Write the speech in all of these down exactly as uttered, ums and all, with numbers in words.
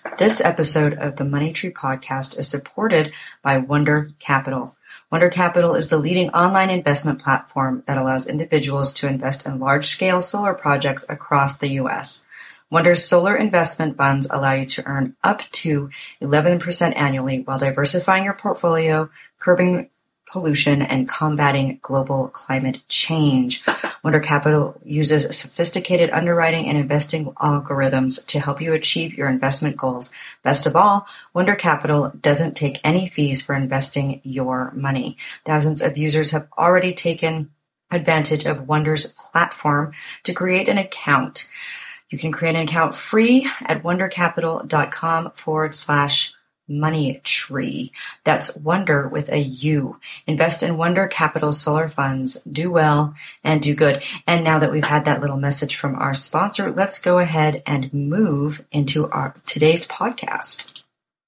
This episode of the Money Tree podcast is supported by Wonder Capital. Wonder Capital is the leading online investment platform that allows individuals to invest in large-scale solar projects across the U S. Wonder's solar investment funds allow you to earn up to eleven percent annually while diversifying your portfolio, curbing pollution, and combating global climate change. Wonder Capital uses sophisticated underwriting and investing algorithms to help you achieve your investment goals. Best of all, Wonder Capital doesn't take any fees for investing your money. Thousands of users have already taken advantage of Wonder's platform to create an account. You can create an account free at wondercapital.com forward slash Money Tree. That's Wonder with a U. Invest in Wonder Capital solar funds. Do well and do good. And now that we've had that little message from our sponsor, let's go ahead and move into our today's podcast.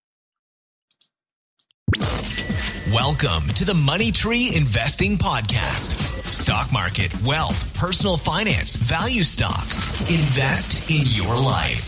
Welcome to the Money Tree Investing Podcast. Stock market, wealth, personal finance, value stocks. Invest in your life.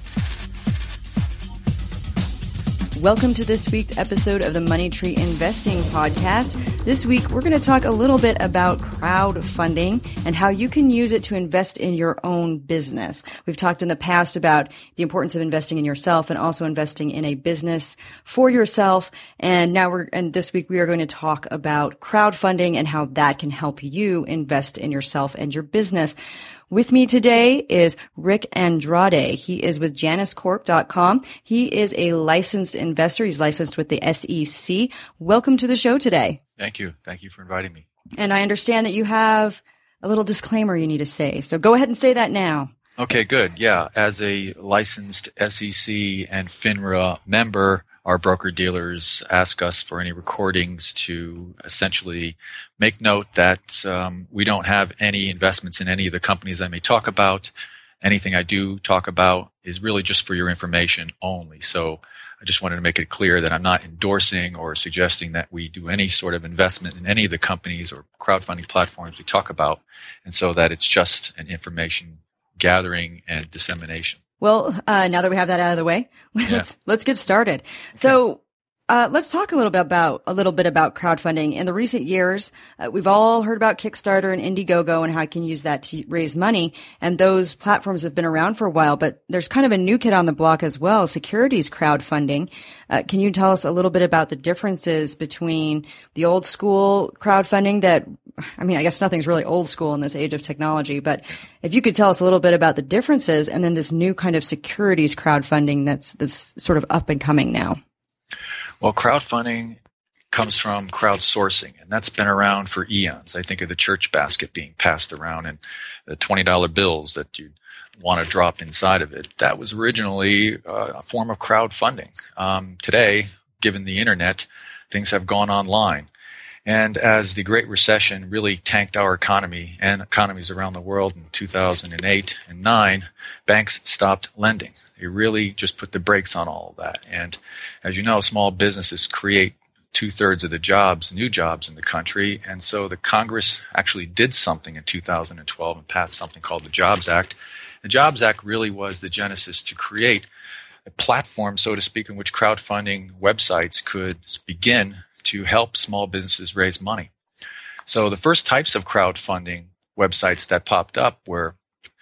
Welcome to this week's episode of the Money Tree Investing Podcast. This week, we're going to talk a little bit about crowdfunding and how you can use it to invest in your own business. We've talked in the past about the importance of investing in yourself and also investing in a business for yourself. And now we're, and this week we are going to talk about crowdfunding and how that can help you invest in yourself and your business. With me today is Rick Andrade. He is with Janus Corp dot com. He is a licensed investor. He's licensed with the S E C. Welcome to the show today. Thank you. Thank you for inviting me. And I understand that you have a little disclaimer you need to say. So go ahead and say that now. Okay, good. Yeah. As a licensed S E C and FINRA member, our broker-dealers ask us for any recordings to essentially make note that um, we don't have any investments in any of the companies I may talk about. Anything I do talk about is really just for your information only. So I just wanted to make it clear that I'm not endorsing or suggesting that we do any sort of investment in any of the companies or crowdfunding platforms we talk about, and so that it's just an information gathering and dissemination. Well, uh, now that we have that out of the way, let's, yeah. let's get started. Okay. So, uh, let's talk a little bit about, a little bit about crowdfunding. In the recent years, uh, we've all heard about Kickstarter and Indiegogo and how I can use that to raise money. And those platforms have been around for a while, but there's kind of a new kid on the block as well, securities crowdfunding. Uh, can you tell us a little bit about the differences between the old school crowdfunding that, I mean, I guess nothing's really old school in this age of technology, but if you could tell us a little bit about the differences and then this new kind of securities crowdfunding that's, that's sort of up and coming now. Well, crowdfunding comes from crowdsourcing, and that's been around for eons. I think of the church basket being passed around and the twenty dollar bills that you want to drop inside of it. That was originally uh, a form of crowdfunding. Um, today, given the internet, things have gone online. And as the Great Recession really tanked our economy and economies around the world in two thousand eight and nine, banks stopped lending. They really just put the brakes on all of that. And as you know, small businesses create two-thirds of the jobs, new jobs in the country. And so the Congress actually did something in two thousand twelve and passed something called the Jobs Act. The Jobs Act really was the genesis to create a platform, so to speak, in which crowdfunding websites could begin to help small businesses raise money. So the first types of crowdfunding websites that popped up were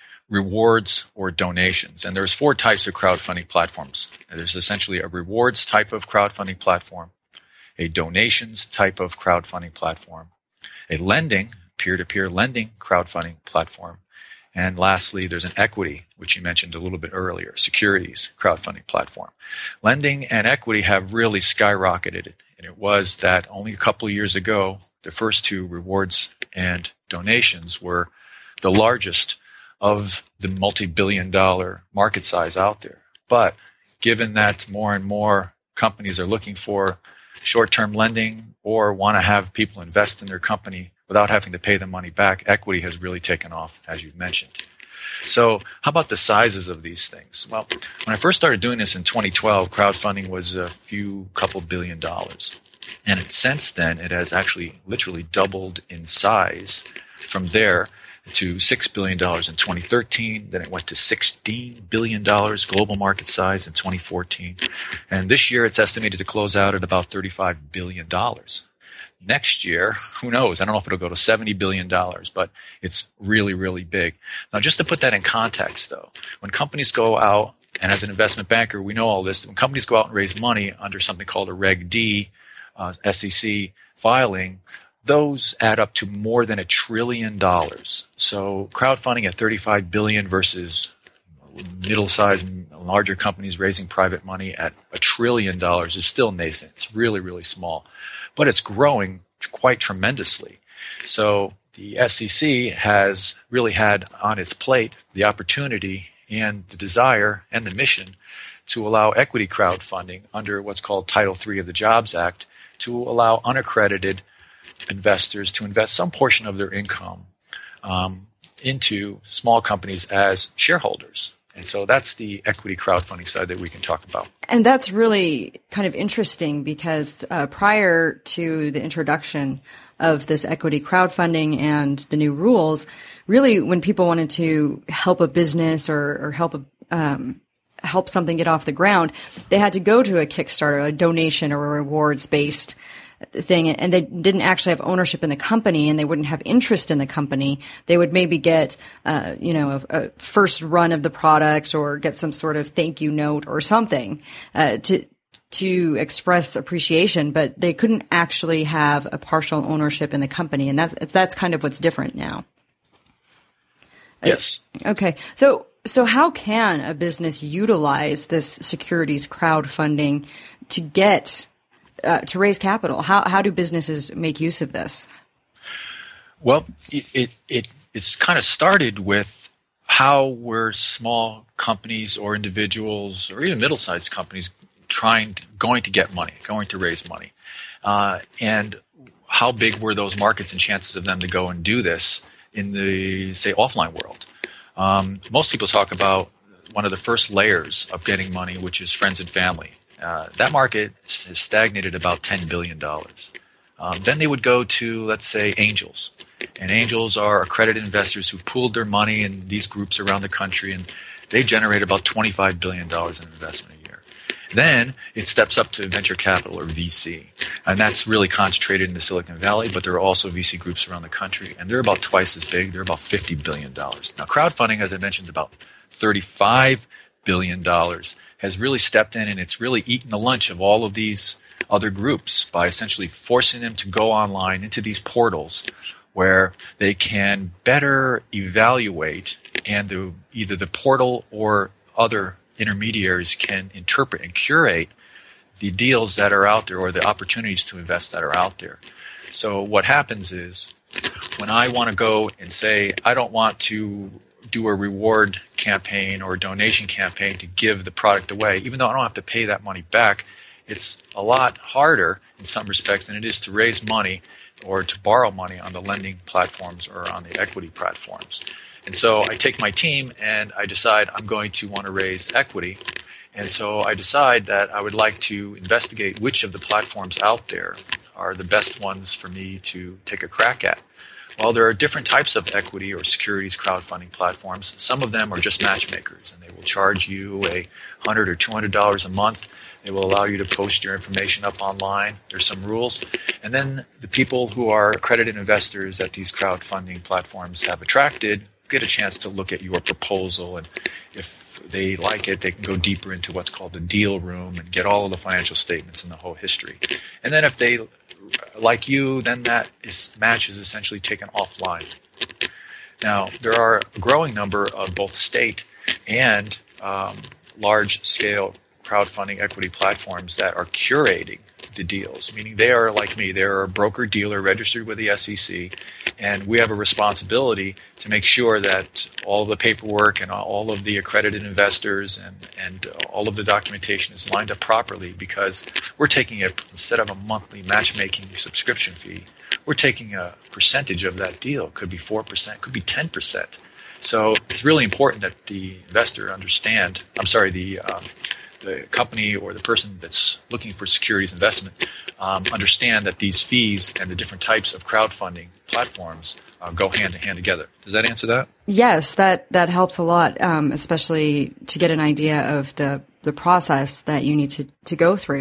rewards or donations. And there's four types of crowdfunding platforms. There's essentially a rewards type of crowdfunding platform, a donations type of crowdfunding platform, a lending, peer-to-peer lending crowdfunding platform, and lastly, there's an equity, which you mentioned a little bit earlier, securities crowdfunding platform. Lending and equity have really skyrocketed. And it was that only a couple of years ago, the first two, rewards and donations, were the largest of the multi-billion dollar market size out there. But given that more and more companies are looking for short-term lending or want to have people invest in their company without having to pay the money back, equity has really taken off, as you've mentioned. So how about the sizes of these things? Well, when I first started doing this in twenty twelve, crowdfunding was a few couple billion dollars. And since then, it has actually literally doubled in size. From there, to six billion dollars in twenty thirteen. Then it went to sixteen billion dollars global market size in twenty fourteen. And this year it's estimated to close out at about thirty-five billion dollars. Next year, who knows? I don't know if it'll go to seventy billion dollars, but it's really, really big. Now, just to put that in context, though, when companies go out, and as an investment banker, we know all this, when companies go out and raise money under something called a Reg D, uh, S E C filing, those add up to more than a trillion dollars. So crowdfunding at thirty-five billion dollars versus middle-sized and larger companies raising private money at a trillion dollars is still nascent. It's really, really small. But it's growing quite tremendously. So the S E C has really had on its plate the opportunity and the desire and the mission to allow equity crowdfunding under what's called Title three of the Jobs Act to allow unaccredited investors to invest some portion of their income um, into small companies as shareholders. And so that's the equity crowdfunding side that we can talk about. And that's really kind of interesting because uh, prior to the introduction of this equity crowdfunding and the new rules, really when people wanted to help a business or, or help a, um, help something get off the ground, they had to go to a Kickstarter, a donation or a rewards-based thing, and they didn't actually have ownership in the company and they wouldn't have interest in the company. They would maybe get, uh, you know, a, a first run of the product or get some sort of thank you note or something, uh, to, to express appreciation, but they couldn't actually have a partial ownership in the company. And that's, that's kind of what's different now. Yes. Okay. So, so how can a business utilize this securities crowdfunding to get Uh, to raise capital? How how do businesses make use of this? Well, it, it, it it's kind of started with how were small companies or individuals or even middle-sized companies trying to, going to get money, going to raise money, uh, and how big were those markets and chances of them to go and do this in the, say, offline world? Um, most people talk about one of the first layers of getting money, which is friends and family. Uh, that market has stagnated about ten billion dollars. Um, then they would go to, let's say, angels. And angels are accredited investors who've pooled their money in these groups around the country, and they generate about twenty-five billion dollars in investment a year. Then it steps up to venture capital or V C. And that's really concentrated in the Silicon Valley, but there are also V C groups around the country, and they're about twice as big. They're about fifty billion dollars. Now, crowdfunding, as I mentioned, about thirty-five billion dollars has really stepped in, and it's really eaten the lunch of all of these other groups by essentially forcing them to go online into these portals where they can better evaluate, and the, either the portal or other intermediaries can interpret and curate the deals that are out there or the opportunities to invest that are out there. So what happens is when I want to go and say, I don't want to do a reward campaign or a donation campaign to give the product away, even though I don't have to pay that money back, it's a lot harder in some respects than it is to raise money or to borrow money on the lending platforms or on the equity platforms. And so I take my team and I decide I'm going to want to raise equity. And so I decide that I would like to investigate which of the platforms out there are the best ones for me to take a crack at. Well, there are different types of equity or securities crowdfunding platforms. Some of them are just matchmakers, and they will charge you a one hundred dollars or two hundred dollars a month. They will allow you to post your information up online. There's some rules. And then the people who are accredited investors that these crowdfunding platforms have attracted get a chance to look at your proposal, and if they like it, they can go deeper into what's called the deal room and get all of the financial statements and the whole history. And then if they like you, then that is, match is essentially taken offline. Now, there are a growing number of both state and um, large-scale crowdfunding equity platforms that are curating the deals, meaning they are like me. They're a broker-dealer registered with the S E C, and we have a responsibility to make sure that all of the paperwork and all of the accredited investors and, and all of the documentation is lined up properly, because we're taking a, instead of a monthly matchmaking subscription fee, we're taking a percentage of that deal. It could be four percent, could be ten percent. So it's really important that the investor understand, I'm sorry, the um, the company or the person that's looking for securities investment um, understand that these fees and the different types of crowdfunding platforms uh, go hand in hand together. Does that answer that? Yes, that, that helps a lot, um, especially to get an idea of the, the process that you need to, to go through.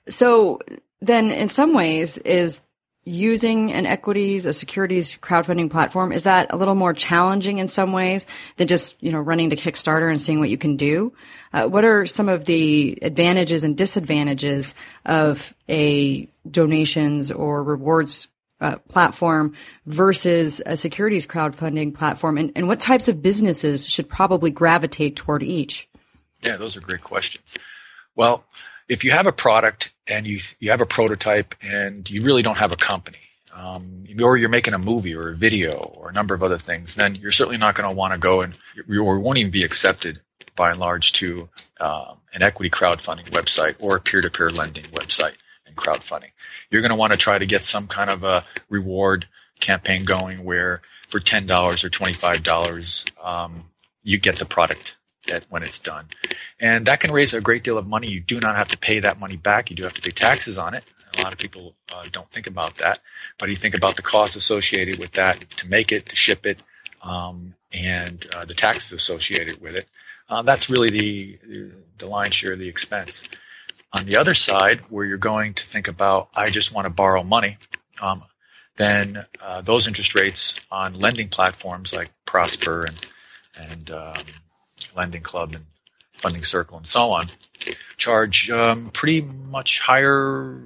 So then in some ways, is using an equities, a securities crowdfunding platform, is that a little more challenging in some ways than just, you know, running to Kickstarter and seeing what you can do? Uh, what are some of the advantages and disadvantages of a donations or rewards uh, platform versus a securities crowdfunding platform? And, and what types of businesses should probably gravitate toward each? Yeah, those are great questions. Well, if you have a product and you you have a prototype and you really don't have a company, um, or you're making a movie or a video or a number of other things, then you're certainly not going to want to go and you won't even be accepted by and large to um, an equity crowdfunding website or a peer-to-peer lending website and crowdfunding. You're going to want to try to get some kind of a reward campaign going where for ten dollars or twenty-five dollars um, you get the product At when it's done. And that can raise a great deal of money. You do not have to pay that money back. You do have to pay taxes on it. A lot of people uh, don't think about that. But you think about the costs associated with that to make it, to ship it, um, and uh, the taxes associated with it. Uh, that's really the, the lion's share of the expense. On the other side, where you're going to think about, I just want to borrow money, um, then uh, those interest rates on lending platforms like Prosper and, and um, Lending Club and Funding Circle and so on charge um, pretty much higher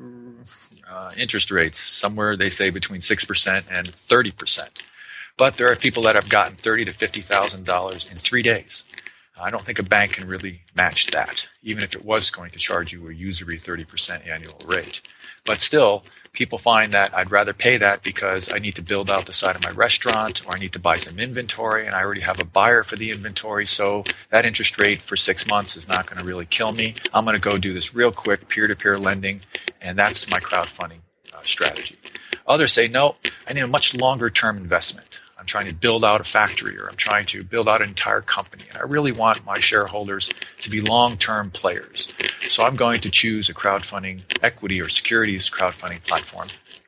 uh, interest rates, somewhere they say between six percent and thirty percent. But there are people that have gotten thirty thousand to fifty thousand dollars in three days. I don't think a bank can really match that, even if it was going to charge you a usury thirty percent annual rate. But still, people find that I'd rather pay that because I need to build out the side of my restaurant, or I need to buy some inventory and I already have a buyer for the inventory. So that interest rate for six months is not going to really kill me. I'm going to go do this real quick, peer-to-peer lending, and that's my crowdfunding uh, strategy. Others say, no, I need a much longer term investment. I'm trying to build out a factory, or I'm trying to build out an entire company, and I really want my shareholders to be long-term players. So I'm going to choose a crowdfunding equity or securities crowdfunding platform.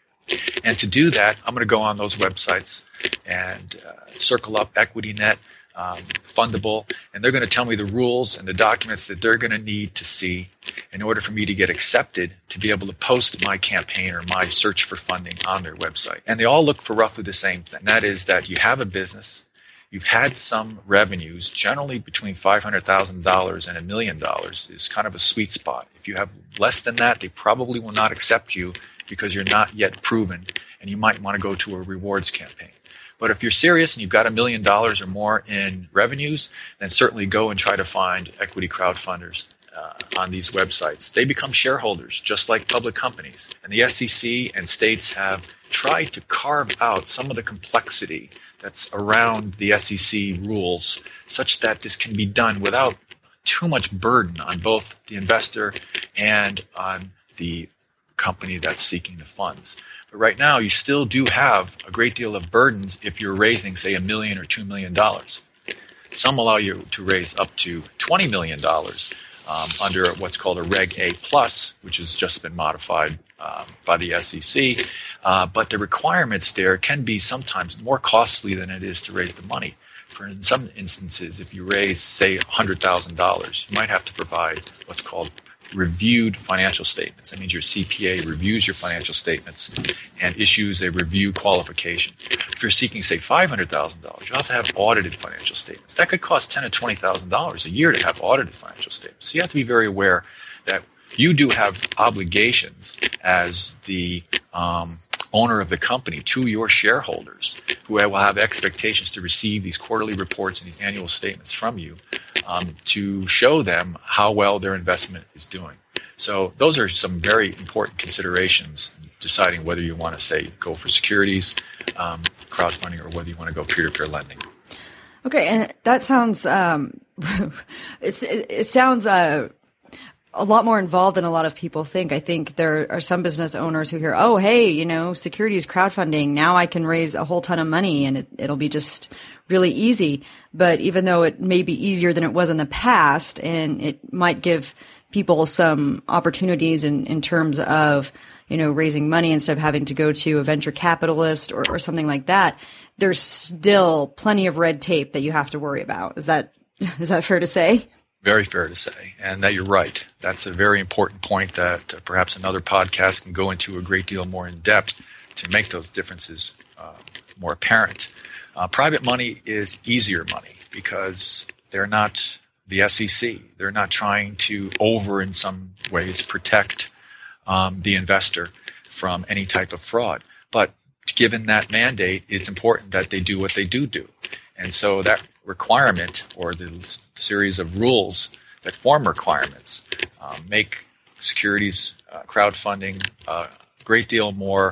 And to do that, I'm going to go on those websites and uh, circle up EquityNet, um, Fundable, and they're going to tell me the rules and the documents that they're going to need to see in order for me to get accepted to be able to post my campaign or my search for funding on their website. And they all look for roughly the same thing. That is that you have a business, you've had some revenues, generally between five hundred thousand dollars and a million dollars is kind of a sweet spot. If you have less than that, they probably will not accept you because you're not yet proven, and you might want to go to a rewards campaign. But if you're serious and you've got a million dollars or more in revenues, then certainly go and try to find equity crowdfunders uh, on these websites. They become shareholders, just like public companies. And the S E C and states have tried to carve out some of the complexity that's around the S E C rules such that this can be done without too much burden on both the investor and on the company that's seeking the funds. But right now, you still do have a great deal of burdens if you're raising, say, a million or two million dollars. Some allow you to raise up to twenty million dollars um, under what's called a Reg A plus, which has just been modified um, by the S E C. Uh, but the requirements there can be sometimes more costly than it is to raise the money. For in some instances, if you raise, say, one hundred thousand dollars, you might have to provide what's called reviewed financial statements. That means your C P A reviews your financial statements and issues a review qualification. If you're seeking, say, five hundred thousand dollars, you have to have audited financial statements. That could cost ten thousand to twenty thousand dollars a year to have audited financial statements. So you have to be very aware that you do have obligations as the um, owner of the company to your shareholders, who will have expectations to receive these quarterly reports and these annual statements from you, um, to show them how well their investment is doing. So those are some very important considerations in deciding whether you want to, say, go for securities, um, crowdfunding, or whether you want to go peer-to-peer lending. Okay, and that sounds um, it, it sounds uh, a lot more involved than a lot of people think. I think there are some business owners who hear, oh, hey, you know, securities crowdfunding. Now I can raise a whole ton of money and it, it'll be just really easy. But even though it may be easier than it was in the past, and it might give people some opportunities in, in terms of, you know, raising money instead of having to go to a venture capitalist or, or something like that, there's still plenty of red tape that you have to worry about. Is that, is that fair to say? Very fair to say, and that you're right. That's a very important point that uh, perhaps another podcast can go into a great deal more in depth to make those differences uh, more apparent. Uh, private money is easier money because they're not the S E C. They're not trying to over, in some ways, protect um, the investor from any type of fraud. But given that mandate, it's important that they do what they do do. And so that requirement, or the series of rules that form requirements, um, make securities uh, crowdfunding a great deal more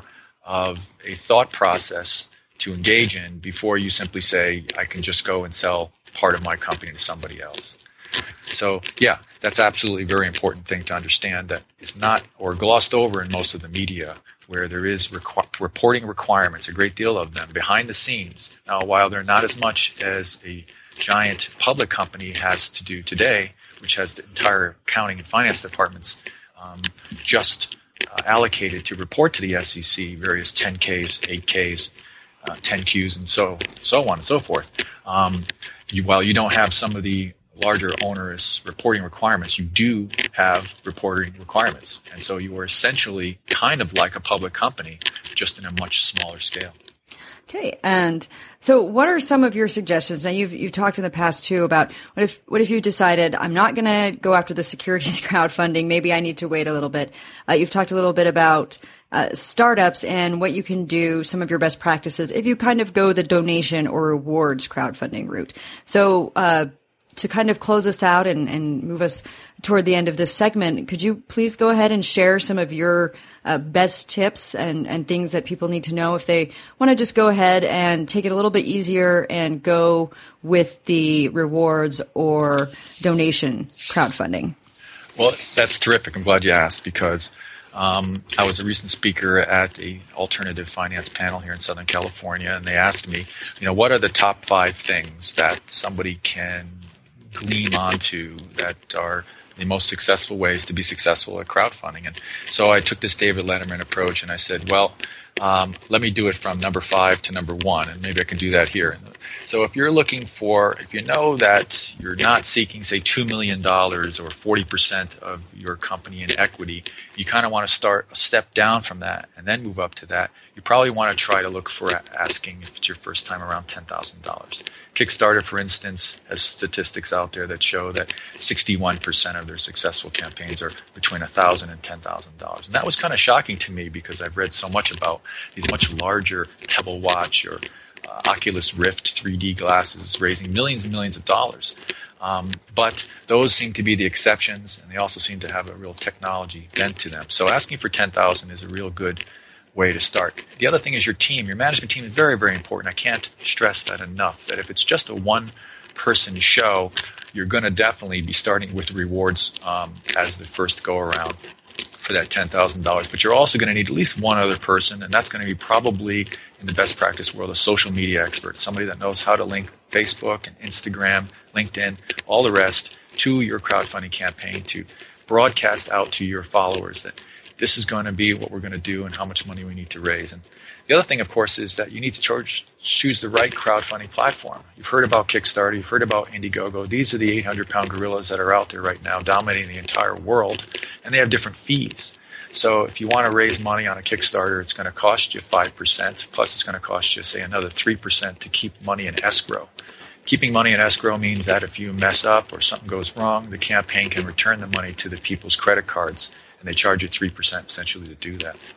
of a thought process to engage in before you simply say, I can just go and sell part of my company to somebody else. So, yeah, that's absolutely a very important thing to understand that is not, or glossed over in most of the media, where there is requ- reporting requirements, a great deal of them, behind the scenes. Now, while they're not as much as a giant public company has to do today, which has the entire accounting and finance departments um, just uh, allocated to report to the S E C various ten Ks, eight Ks, uh, ten Qs, and so so on and so forth. Um, you, while you don't have some of the larger onerous reporting requirements, you do have reporting requirements. And so you are essentially kind of like a public company, just in a much smaller scale. Okay. And so what are some of your suggestions? Now you've, you've talked in the past too about what if, what if you decided I'm not going to go after the securities crowdfunding? Maybe I need to wait a little bit. Uh, you've talked a little bit about uh, startups and what you can do, some of your best practices if you kind of go the donation or rewards crowdfunding route. So, uh, to kind of close us out and, and move us toward the end of this segment, could you please go ahead and share some of your uh, best tips and, and things that people need to know if they want to just go ahead and take it a little bit easier and go with the rewards or donation crowdfunding? Well, that's terrific. I'm glad you asked because um, I was a recent speaker at a alternative finance panel here in Southern California, and they asked me, you know, what are the top five things that somebody can gleam onto that are the most successful ways to be successful at crowdfunding? And so I took this David Letterman approach and I said, well, um, let me do it from number five to number one, and maybe I can do that here. So if you're looking for, if you know that you're not seeking, say, two million dollars or forty percent of your company in equity, you kind of want to start a step down from that and then move up to that. You probably want to try to look for asking, if it's your first time, around ten thousand dollars. Kickstarter, for instance, has statistics out there that show that sixty-one percent of their successful campaigns are between one thousand dollars and ten thousand dollars. And that was kind of shocking to me because I've read so much about these much larger Pebble Watch or uh, Oculus Rift three D glasses raising millions and millions of dollars. Um, but those seem to be the exceptions, and they also seem to have a real technology bent to them. So asking for ten thousand dollars is a real good way to start. The other thing is your team. Your management team is very, very important. I can't stress that enough, that if it's just a one-person show, you're going to definitely be starting with rewards um, as the first go-around for that ten thousand dollars. But you're also going to need at least one other person, and that's going to be probably, in the best practice world, a social media expert, somebody that knows how to link Facebook and Instagram, LinkedIn, all the rest to your crowdfunding campaign, to broadcast out to your followers that this is going to be what we're going to do and how much money we need to raise. And the other thing, of course, is that you need to charge, choose the right crowdfunding platform. You've heard about Kickstarter. You've heard about Indiegogo. These are the eight hundred pound gorillas that are out there right now dominating the entire world, and they have different fees. So if you want to raise money on a Kickstarter, it's going to cost you five percent, plus it's going to cost you, say, another three percent to keep money in escrow. Keeping money in escrow means that if you mess up or something goes wrong, the campaign can return the money to the people's credit cards, and they charge you three percent essentially to do that.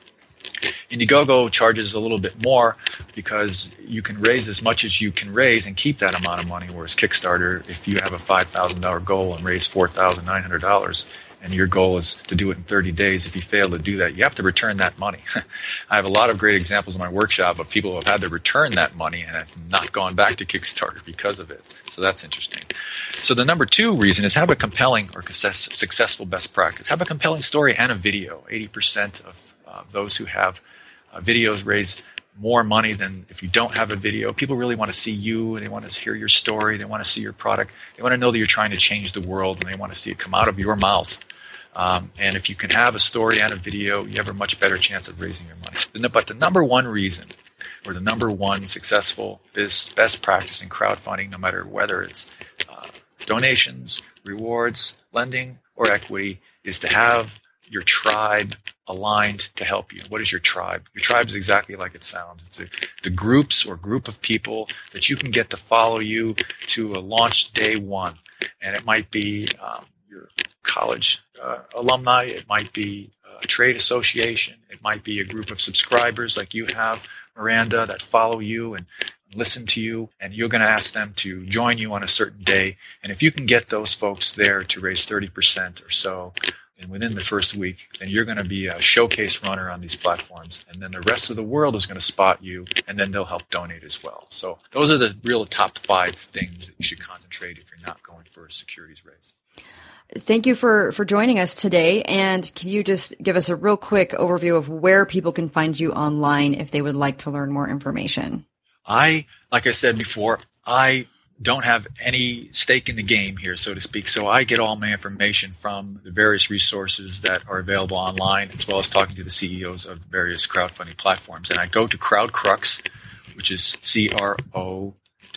Indiegogo charges a little bit more because you can raise as much as you can raise and keep that amount of money, whereas Kickstarter, if you have a five thousand dollars goal and raise four thousand nine hundred dollars and your goal is to do it in thirty days, if you fail to do that, you have to return that money. I have a lot of great examples in my workshop of people who have had to return that money and have not gone back to Kickstarter because of it. So that's interesting. So the number two reason is have a compelling or success, successful best practice. Have a compelling story and a video. eighty percent of uh, those who have uh, videos raise more money than if you don't have a video. People really want to see you. They want to hear your story. They want to see your product. They want to know that you're trying to change the world, and they want to see it come out of your mouth. Um, and if you can have a story and a video, you have a much better chance of raising your money. But the number one reason, or the number one successful best practice in crowdfunding, no matter whether it's uh, donations, rewards, lending, or equity, is to have your tribe aligned to help you. What is your tribe? Your tribe is exactly like it sounds. It's a, the groups or group of people that you can get to follow you to a launch day one. And it might be um, your college uh, alumni. It might be a trade association. It might be a group of subscribers like you have, Miranda, that follow you and listen to you, and you're going to ask them to join you on a certain day. And if you can get those folks there to raise thirty percent or so, and within the first week, then you're going to be a showcase runner on these platforms. And then the rest of the world is going to spot you, and then they'll help donate as well. So those are the real top five things that you should concentrate if you're not going for a securities raise. Thank you for, for joining us today. And can you just give us a real quick overview of where people can find you online if they would like to learn more information? I, like I said before, I don't have any stake in the game here, so to speak. So I get all my information from the various resources that are available online, as well as talking to the C E Os of various crowdfunding platforms. And I go to CrowdCrux, which is C R O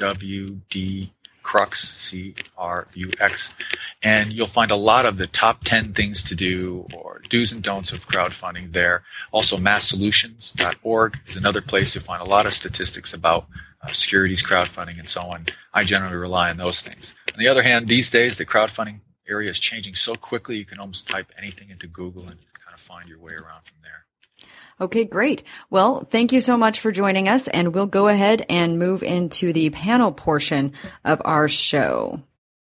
W D Crux, C R U X, and you'll find a lot of the top ten things to do or do's and don'ts of crowdfunding there. Also, mass solutions dot org is another place you'll find a lot of statistics about uh, securities, crowdfunding, and so on. I generally rely on those things. On the other hand, these days, the crowdfunding area is changing so quickly, you can almost type anything into Google and kind of find your way around from there. Okay, great. Well, thank you so much for joining us, and we'll go ahead and move into the panel portion of our show.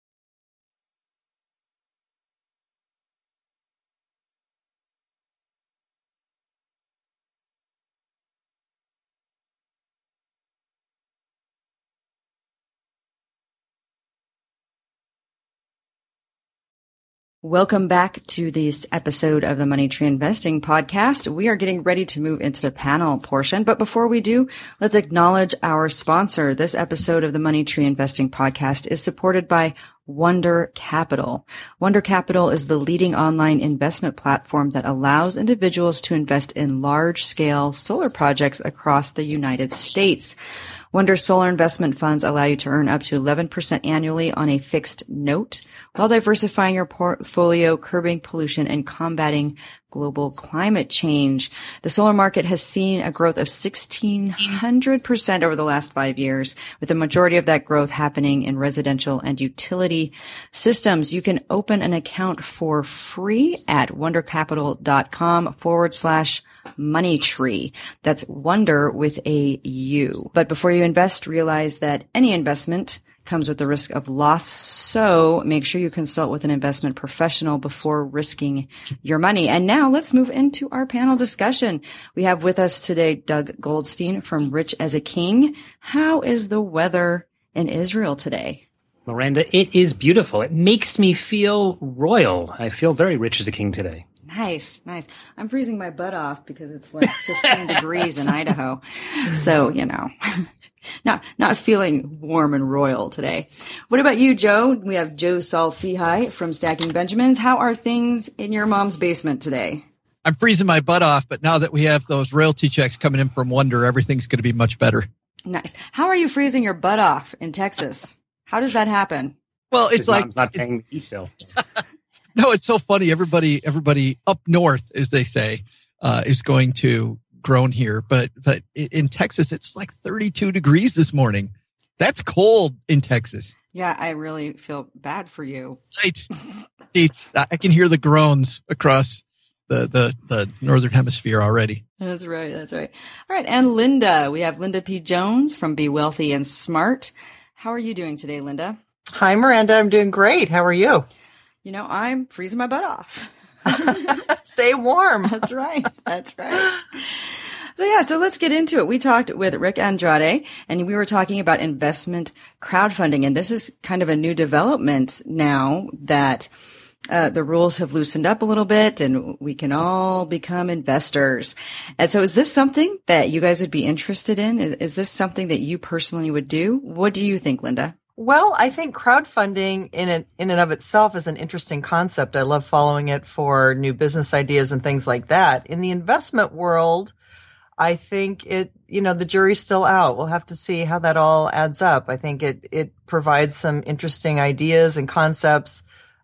Welcome back to this episode of the Money Tree Investing Podcast. We are getting ready to move into the panel portion, but before we do, let's acknowledge our sponsor. This episode of the Money Tree Investing Podcast is supported by Wonder Capital. Wonder Capital is the leading online investment platform that allows individuals to invest in large-scale solar projects across the United States. Wonder Solar Investment Funds allow you to earn up to eleven percent annually on a fixed note while diversifying your portfolio, curbing pollution, and combating global climate change. The solar market has seen a growth of sixteen hundred percent over the last five years, with the majority of that growth happening in residential and utility systems. You can open an account for free at wondercapital.com forward slash Money Tree. That's Wonder with a U. But before you invest, realize that any investment comes with the risk of loss. So make sure you consult with an investment professional before risking your money. And now let's move into our panel discussion. We have with us today Doug Goldstein from Rich as a King. How is the weather in Israel today? Miranda, it is beautiful. It makes me feel royal. I feel very rich as a king today. Nice, nice. I'm freezing my butt off because it's like fifteen degrees in Idaho. So, you know, not, not feeling warm and royal today. What about you, Joe? We have Joe Saul-Sehy from Stacking Benjamins. How are things in your mom's basement today? I'm freezing my butt off, but now that we have those royalty checks coming in from Wonder, everything's going to be much better. Nice. How are you freezing your butt off in Texas? How does that happen? Well, it's His like mom's not paying the e-bill. No, it's so funny. Everybody, everybody up north, as they say, uh, is going to groan here. But, but in Texas, it's like thirty-two degrees this morning. That's cold in Texas. Yeah, I really feel bad for you. Right. See, I can hear the groans across the, the, the Northern Hemisphere already. That's right. That's right. All right. And Linda, we have Linda P. Jones from Be Wealthy and Smart. How are you doing today, Linda? Hi, Miranda. I'm doing great. How are you? You know, I'm freezing my butt off. Stay warm. That's right. That's right. So yeah, so let's get into it. We talked with Rick Andrade and we were talking about investment crowdfunding. And this is kind of a new development now that uh, the rules have loosened up a little bit and we can all become investors. And so is this something that you guys would be interested in? Is, is this something that you personally would do? What do you think, Linda? Well, I think crowdfunding in it, in and of itself is an interesting concept. I love following it for new business ideas and things like that. In the investment world, I think it, you know, the jury's still out. We'll have to see how that all adds up. I think it, it provides some interesting ideas and concepts.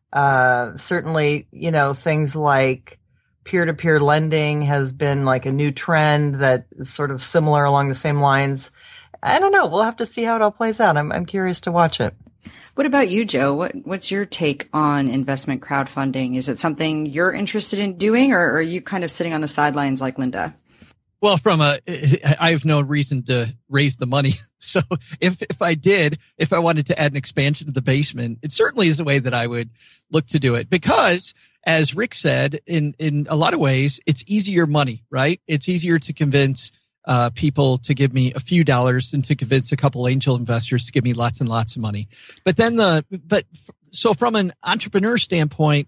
Uh, certainly, you know, things like peer-to-peer lending has been like a new trend that is sort of similar along the same lines. I don't know. We'll have to see how it all plays out. I'm, I'm curious to watch it. What about you, Joe? What, what's your take on investment crowdfunding? Is it something you're interested in doing, or are you kind of sitting on the sidelines like Linda? Well, from a, I have no reason to raise the money. So if, if I did, if I wanted to add an expansion to the basement, it certainly is a way that I would look to do it because as Rick said, in, in a lot of ways, it's easier money, right? It's easier to convince uh, people to give me a few dollars than to convince a couple angel investors to give me lots and lots of money. But then the, but so from an entrepreneur standpoint,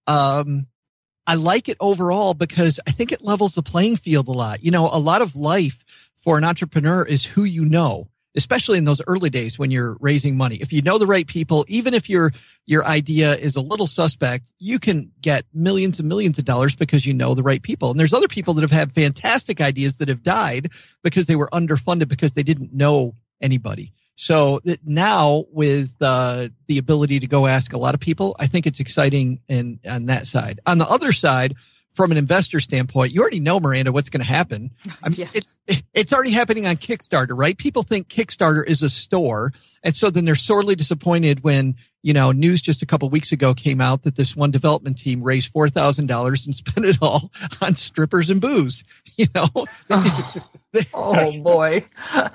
um, I like it overall because I think it levels the playing field a lot. You know, a lot of life for an entrepreneur is who you know, especially in those early days when you're raising money. If you know the right people, even if your your idea is a little suspect, you can get millions and millions of dollars because you know the right people. And there's other people that have had fantastic ideas that have died because they were underfunded because they didn't know anybody. So that now with uh, the ability to go ask a lot of people, I think it's exciting in, on that side. On the other side, from an investor standpoint, you already know, Miranda, what's going to happen. I mean, yeah. it, it, it's already happening on Kickstarter, right? People think Kickstarter is a store. And so then they're sorely disappointed when, you know, news just a couple of weeks ago came out that this one development team raised four thousand dollars and spent it all on strippers and booze, you know? Oh, they, oh boy.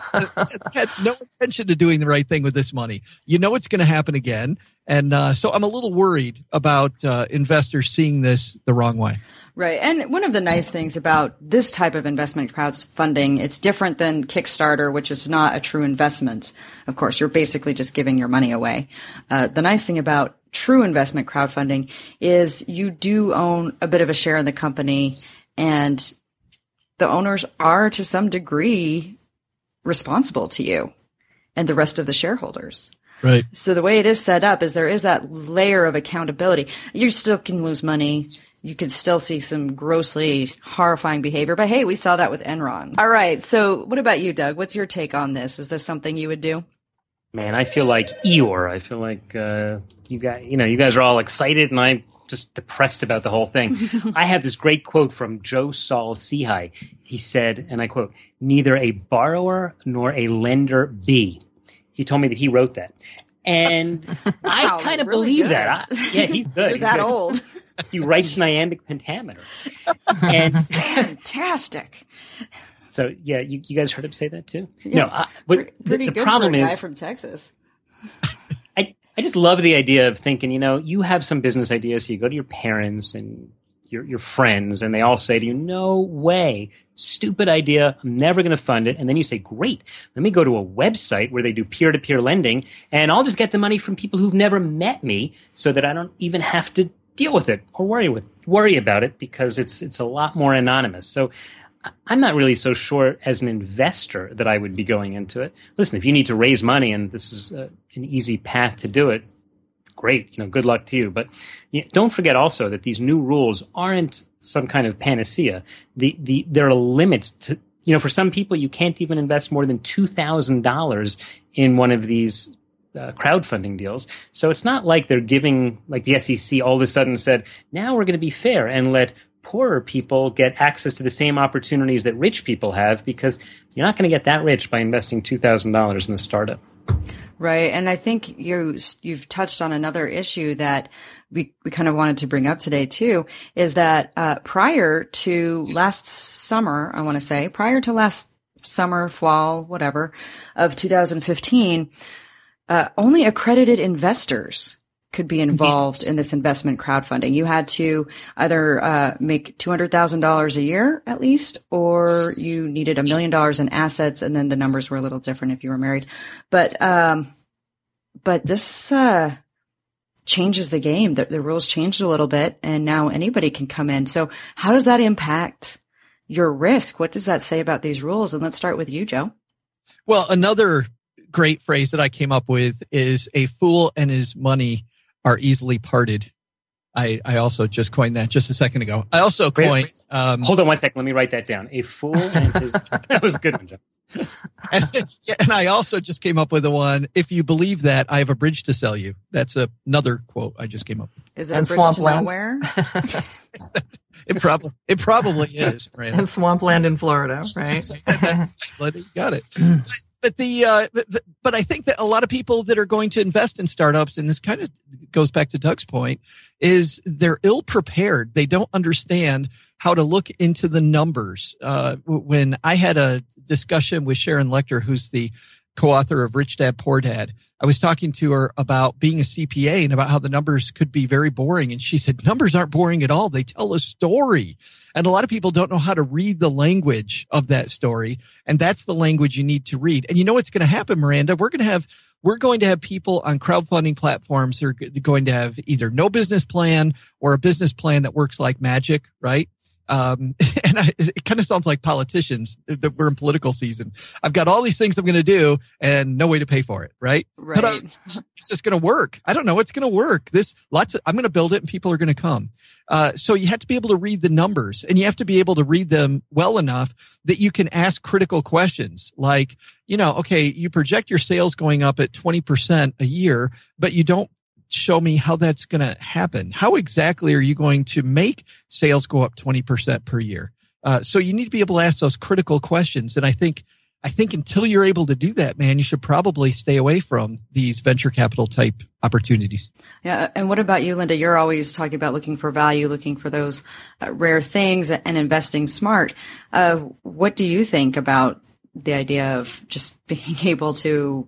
had no intention to doing the right thing with this money. You know, it's going to happen again. And uh, so I'm a little worried about uh, investors seeing this the wrong way. Right. And one of the nice things about this type of investment crowdfunding, it's different than Kickstarter, which is not a true investment. Of course, you're basically just giving your money away. Uh, the nice thing about true investment crowdfunding is you do own a bit of a share in the company, and the owners are to some degree responsible to you and the rest of the shareholders. Right. So the way it is set up is there is that layer of accountability. You still can lose money. You can still see some grossly horrifying behavior, but hey, we saw that with Enron. All right. So what about you, Doug? What's your take on this? Is this something you would do? Man, I feel like Eeyore. I feel like uh, you guys, you know, you guys are all excited, and I'm just depressed about the whole thing. I have this great quote from Joe Saul Sehy. He said, and I quote, "Neither a borrower nor a lender be." He told me that he wrote that, and wow, I kind of really believe good. that. I, yeah, he's good. You're he's that good. old. He writes iambic pentameter, and fantastic. So yeah, you, you guys heard him say that too? Yeah, no, uh, but pretty the, the good problem for a guy is from Texas. I I just love the idea of thinking, you know, you have some business ideas, so you go to your parents and your your friends, and they all say to you, "No way, stupid idea, I'm never going to fund it." And then you say, "Great, let me go to a website where they do peer-to-peer lending, and I'll just get the money from people who've never met me, so that I don't even have to deal with it or worry with worry about it because it's it's a lot more anonymous." So I'm not really so sure as an investor that I would be going into it. Listen, if you need to raise money and this is uh, an easy path to do it, great. You know, good luck to you. But you know, don't forget also that these new rules aren't some kind of panacea. The the there are limits to. You know, for some people, you can't even invest more than two thousand dollars in one of these uh, crowdfunding deals. So it's not like they're giving, like the S E C all of a sudden said, now we're going to be fair and let poorer people get access to the same opportunities that rich people have, because you're not going to get that rich by investing two thousand dollars in a startup. Right. And I think you, you've touched on another issue that we, we kind of wanted to bring up today too, is that, uh, prior to last summer, I want to say, prior to last summer, fall, whatever, of two thousand fifteen, uh, only accredited investors could be involved in this investment crowdfunding. You had to either, uh, make two hundred thousand dollars a year at least, or you needed a million dollars in assets. And then the numbers were a little different if you were married. But, um, but this, uh, changes the game. The, the rules changed a little bit and now anybody can come in. So how does that impact your risk? What does that say about these rules? And let's start with you, Joe. Well, another great phrase that I came up with is a fool and his money are easily parted. I, I also just coined that just a second ago. I also coined. Um, Hold on one second. Let me write that down. A fool and his. That was a good one, Joe. and, and I also just came up with the one. If you believe that, I have a bridge to sell you. That's a, another quote I just came up with. Is it and a bridge to Swampland. nowhere? It probably it probably is. Right? And Swampland in Florida, right? That's, you got it. But, but the uh, but, but I think that a lot of people that are going to invest in startups, and this kind of goes back to Doug's point, is they're ill prepared. They don't understand how to look into the numbers. Uh, when I had a discussion with Sharon Lechter, who's the co-author of Rich Dad, Poor Dad, I was talking to her about being a C P A and about how the numbers could be very boring. And she said, numbers aren't boring at all. They tell a story. And a lot of people don't know how to read the language of that story. And that's the language you need to read. And you know what's going to happen, Miranda? We're going to have, we're going to have people on crowdfunding platforms that are going to have either no business plan or a business plan that works like magic, right? Um, and I, it kind of sounds like politicians that we're in political season. I've got all these things I'm going to do and no way to pay for it. Right. Right. But I, it's just going to work. I don't know. It's going to work. This lots of, I'm going to build it and people are going to come. Uh, so you have to be able to read the numbers and you have to be able to read them well enough that you can ask critical questions like, you know, okay, you project your sales going up at twenty percent a year, but you don't show me how that's going to happen. How exactly are you going to make sales go up twenty percent per year? Uh, so you need to be able to ask those critical questions. And I think, I think until you're able to do that, man, you should probably stay away from these venture capital type opportunities. Yeah. And what about you, Linda? You're always talking about looking for value, looking for those uh, rare things and investing smart. Uh, what do you think about the idea of just being able to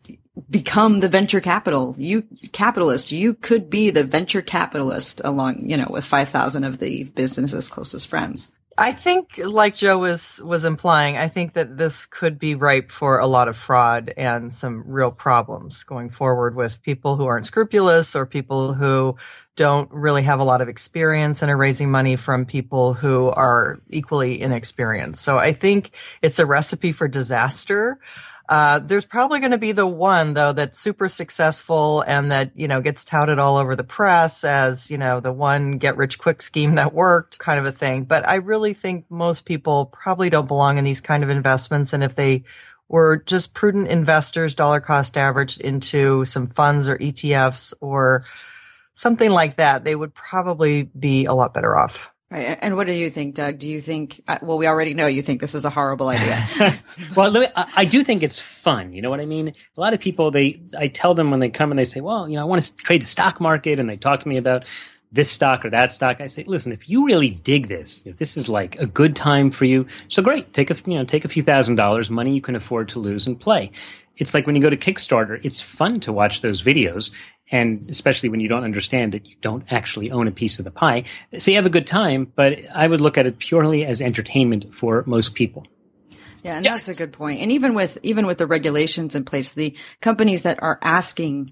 become the venture capital, you capitalist, you could be the venture capitalist along, you know, with five thousand of the business's closest friends? I think, like Joe was, was implying, I think that this could be ripe for a lot of fraud and some real problems going forward with people who aren't scrupulous or people who don't really have a lot of experience and are raising money from people who are equally inexperienced. So I think it's a recipe for disaster. Uh, there's probably going to be the one, though, that's super successful and that, you know, gets touted all over the press as, you know, the one get rich quick scheme that worked kind of a thing. But I really think most people probably don't belong in these kind of investments. And if they were just prudent investors, dollar cost averaged into some funds or E T Fs or something like that, they would probably be a lot better off. Right. And what do you think, Doug? Do you think, well, we already know you think this is a horrible idea. Well, let me, I, I do think it's fun. You know what I mean? A lot of people, they, I tell them when they come and they say, well, you know, I want to trade the stock market, and they talk to me about this stock or that stock. I say, listen, if you really dig this, if this is like a good time for you, so great. Take a, you know, take a few thousand dollars, money you can afford to lose, and play. It's like when you go to Kickstarter, it's fun to watch those videos. And especially when you don't understand that you don't actually own a piece of the pie. So you have a good time, but I would look at it purely as entertainment for most people. Yeah, and yes. That's a good point. And even with, even with the regulations in place, the companies that are asking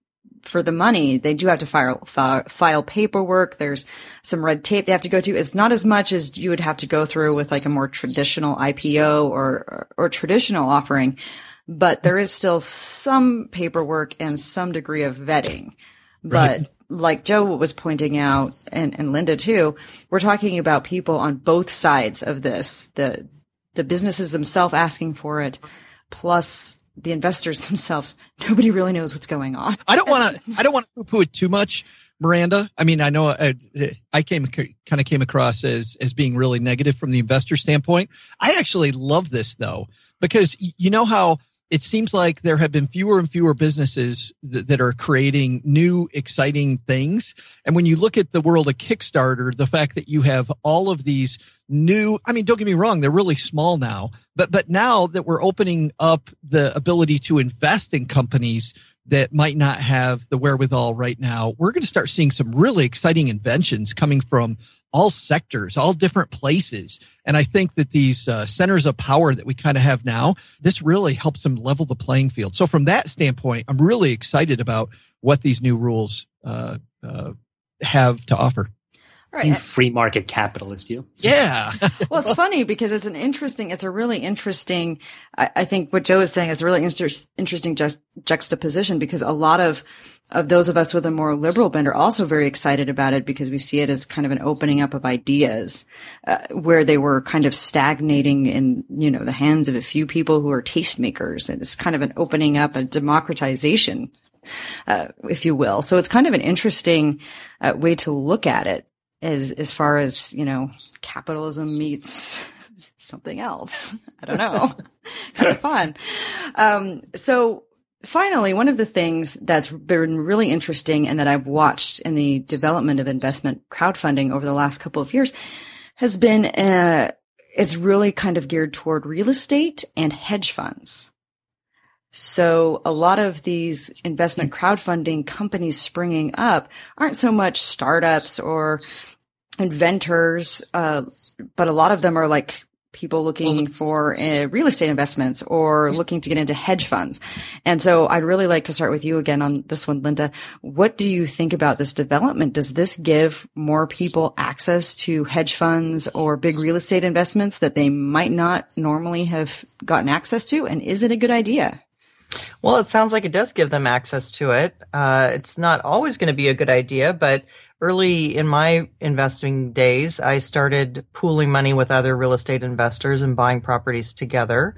for the money, they do have to file, file, file paperwork. There's some red tape they have to go through. It's not as much as you would have to go through with like a more traditional I P O or, or, or traditional offering. But there is still some paperwork and some degree of vetting. But right. Like Joe was pointing out, and, and Linda too, we're talking about people on both sides of this. The, the businesses themselves asking for it, plus the investors themselves. Nobody really knows what's going on. I don't want to, I don't want to poo-poo it too much, Miranda. I mean, I know I, I came, kind of came across as, as being really negative from the investor standpoint. I actually love this though, because you know how it seems like there have been fewer and fewer businesses th- that are creating new, exciting things. And when you look at the world of Kickstarter, the fact that you have all of these new, I mean, don't get me wrong, they're really small now, but, but now that we're opening up the ability to invest in companies that might not have the wherewithal right now, we're going to start seeing some really exciting inventions coming from all sectors, all different places. And I think that these uh, centers of power that we kind of have now, this really helps them level the playing field. So from that standpoint, I'm really excited about what these new rules uh, uh, have to offer. Right. You free market capitalist, you. Yeah. Well, it's funny because it's an interesting, it's a really interesting, I, I think what Joe is saying is a really inter- interesting ju- juxtaposition, because a lot of, of those of us with a more liberal bent are also very excited about it, because we see it as kind of an opening up of ideas, uh, where they were kind of stagnating in, you know, the hands of a few people who are tastemakers. And it's kind of an opening up, a democratization, uh, if you will. So it's kind of an interesting uh, way to look at it. As, as far as, you know, capitalism meets something else. I don't know. Kind of fun. Um, so finally, one of the things that's been really interesting and that I've watched in the development of investment crowdfunding over the last couple of years has been, uh, it's really kind of geared toward real estate and hedge funds. So a lot of these investment crowdfunding companies springing up aren't so much startups or inventors, uh, but a lot of them are like people looking for uh, real estate investments or looking to get into hedge funds. And so I'd really like to start with you again on this one, Linda. What do you think about this development? Does this give more people access to hedge funds or big real estate investments that they might not normally have gotten access to? And is it a good idea? Well, it sounds like it does give them access to it. Uh, it's not always going to be a good idea, but early in my investing days, I started pooling money with other real estate investors and buying properties together.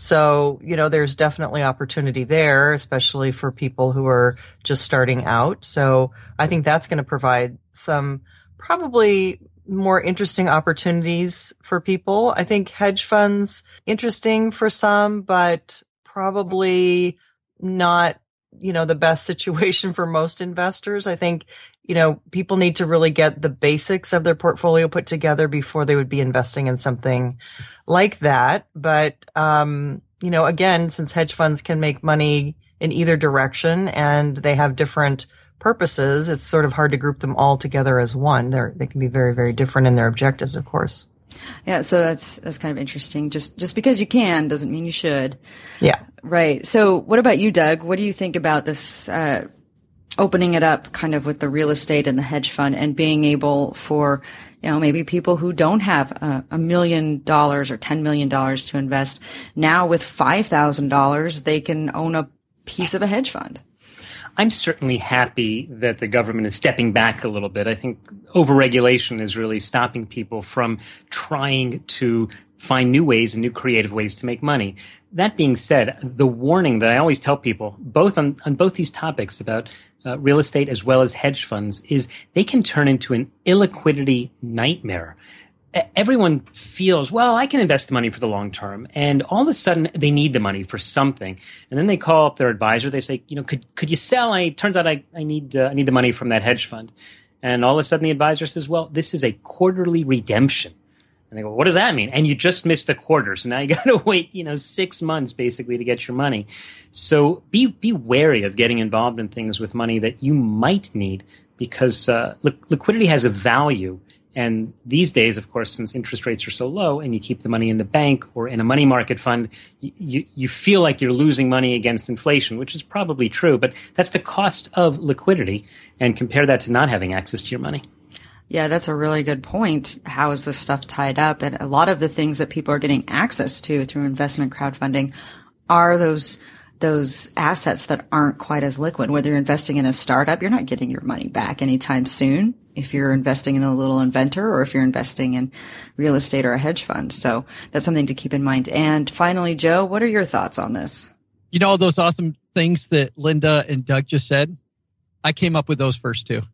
So, you know, there's definitely opportunity there, especially for people who are just starting out. So I think that's going to provide some probably more interesting opportunities for people. I think hedge funds, interesting for some, but probably not, you know, the best situation for most investors. I think, you know, people need to really get the basics of their portfolio put together before they would be investing in something like that. But, um, you know, again, since hedge funds can make money in either direction and they have different purposes, it's sort of hard to group them all together as one. They're, they can be very, very different in their objectives, of course. Yeah, so that's that's kind of interesting. Just just because you can doesn't mean you should. Yeah. Right. So what about you, Doug? What do you think about this uh opening it up kind of with the real estate and the hedge fund and being able for, you know, maybe people who don't have a, a million dollars or ten million dollars to invest, now with five thousand dollars, they can own a piece of a hedge fund? I'm certainly happy that the government is stepping back a little bit. I think overregulation is really stopping people from trying to find new ways and new creative ways to make money. That being said, the warning that I always tell people, both on, on both these topics about uh, real estate as well as hedge funds, is they can turn into an illiquidity nightmare. Everyone feels, well, I can invest the money for the long term. And all of a sudden they need the money for something. And then they call up their advisor. They say, you know, could, could you sell? I, turns out I, I need, uh, I need the money from that hedge fund. And all of a sudden the advisor says, well, this is a quarterly redemption. And they go, what does that mean? And you just missed the quarter. So now you got to wait, you know, six months basically to get your money. So be, be wary of getting involved in things with money that you might need, because, uh, li- liquidity has a value. And these days, of course, since interest rates are so low and you keep the money in the bank or in a money market fund, you, you feel like you're losing money against inflation, which is probably true. But that's the cost of liquidity. And compare that to not having access to your money. Yeah, that's a really good point. How is this stuff tied up? And a lot of the things that people are getting access to through investment crowdfunding are those those assets that aren't quite as liquid. Whether you're investing in a startup, you're not getting your money back anytime soon. If you're investing in a little inventor, or if you're investing in real estate or a hedge fund. So that's something to keep in mind. And finally, Joe, what are your thoughts on this? You know, those awesome things that Linda and Doug just said, I came up with those first two.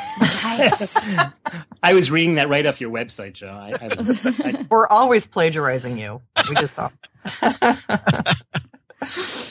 Nice. I was reading that right off your website, Joe. I, I was, I, We're always plagiarizing you. We just saw.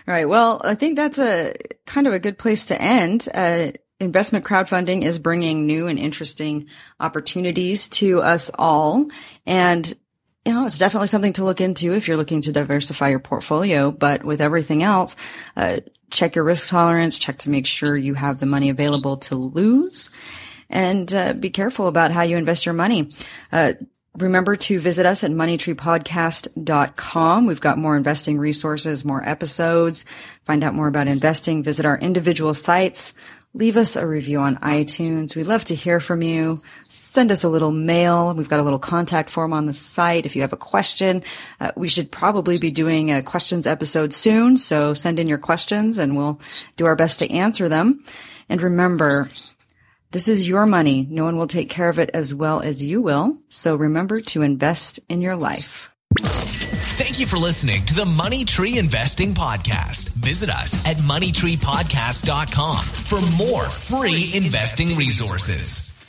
All right. Well, I think that's a kind of a good place to end. Uh, investment crowdfunding is bringing new and interesting opportunities to us all. And, you know, it's definitely something to look into if you're looking to diversify your portfolio. But with everything else, uh, check your risk tolerance, check to make sure you have the money available to lose, and uh, be careful about how you invest your money. Uh, Remember to visit us at money tree podcast dot com. We've got more investing resources, more episodes. Find out more about investing. Visit our individual sites. Leave us a review on iTunes. We'd love to hear from you. Send us a little mail. We've got a little contact form on the site. If you have a question, uh, we should probably be doing a questions episode soon. So send in your questions and we'll do our best to answer them. And remember, this is your money. No one will take care of it as well as you will. So remember to invest in your life. Thank you for listening to the Money Tree Investing Podcast. Visit us at money tree podcast dot com for more free investing resources.